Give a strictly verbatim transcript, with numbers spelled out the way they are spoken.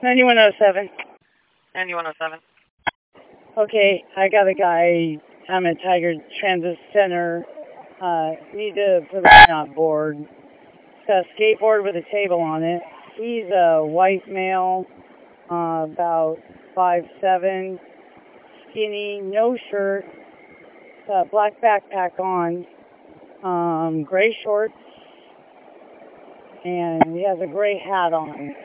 ninety-one oh seven. ninety-one oh seven. Okay, I got a guy. I'm at Tiger Transit Center. Uh, need to put him on board. It's got a skateboard with a table on it. He's a white male, uh, about five seven, skinny, no shirt, uh, black backpack on, um, gray shorts, and he has a gray hat on.